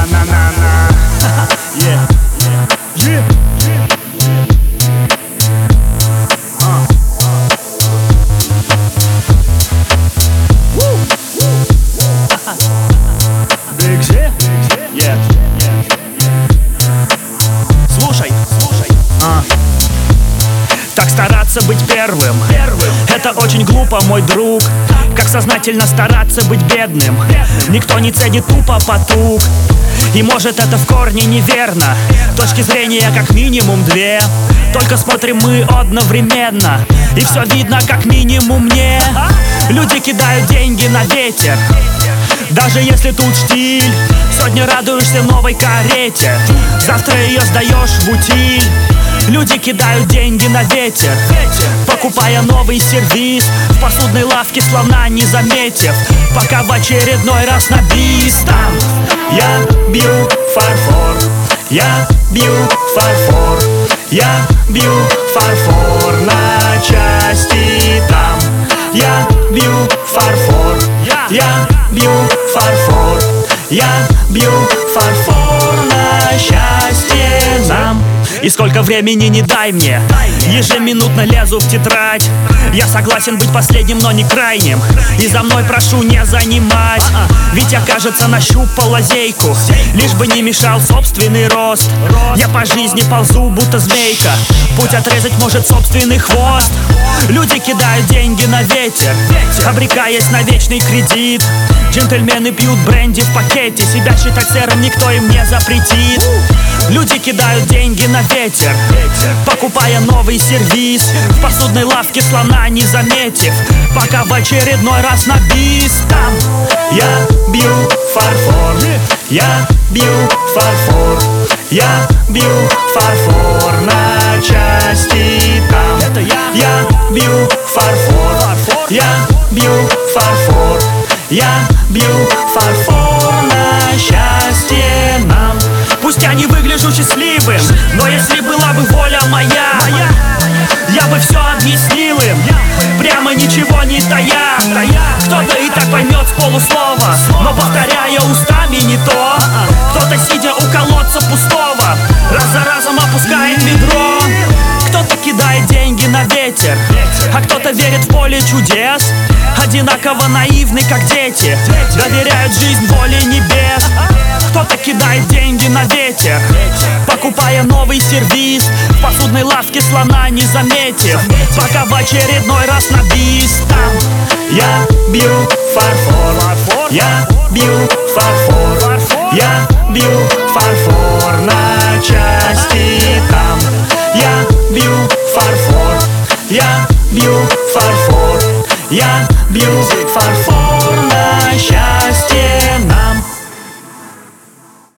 На-на-на-на. Yeah. Yeah. Big G? Yeah. Слушай. Так стараться быть первым, это очень глупо, мой друг. Как сознательно стараться быть бедным. Никто не ценит тупо потуг. И может это в корне неверно. Точки зрения как минимум две. Только смотрим мы одновременно. И все видно как минимум мне. Люди кидают деньги на ветер. Даже если тут штиль. Сегодня радуешься новой карете, завтра ее сдаешь в утиль. Люди кидают деньги на ветер, покупая новый сервис в посудной лавке, словно не заметив, пока в очередной раз на бис. Там я бью фарфор, я бью фарфор, я бью фарфор на части. Там я бью фарфор, я бью фарфор, я бью фарфор на счастье нам. И сколько времени не дай мне, ежеминутно лезу в тетрадь. Я согласен быть последним, но не крайним. И за мной прошу не занимать. Ведь я, кажется, нащупал лазейку, лишь бы не мешал собственный рост. Я по жизни ползу, будто змейка, путь отрезать может собственный хвост. Люди кидают деньги на ветер, обрекаясь на вечный кредит. Джентльмены пьют бренди в пакете, себя считать сэром никто им не запретит. Люди кидают деньги на ветер, покупая новый сервис в посудной лавке, словно не заметив, пока в очередной раз на бис. Там я бью фарфор, я бью фарфор, я бью фарфор на части. Там я бью фарфор, я бью фарфор, я бью фарфор на счастье нам. Пусть я не выгляжу счастливым, но если была бы воля моя, я бы все объяснил им, прямо ничего не тая. Кто-то и так поймет с полуслова, но повторяя устами не то. Кто-то, сидя у колодца пустого, раз за разом опускает ведро. Кто-то кидает деньги на ветер, а кто-то верит в поле чудес. Одинаково наивны, как дети, доверяют жизнь воле небес. Кто-то кидает деньги на ветер, покупая новый сервис в посудной лавке, словно не заметив, пока в очередной раз на бис. Там я бью фарфор, я бью фарфор, я бью фарфор на части. Там я бью фарфор, я бью фарфор, я бью фарфор на счастье нам.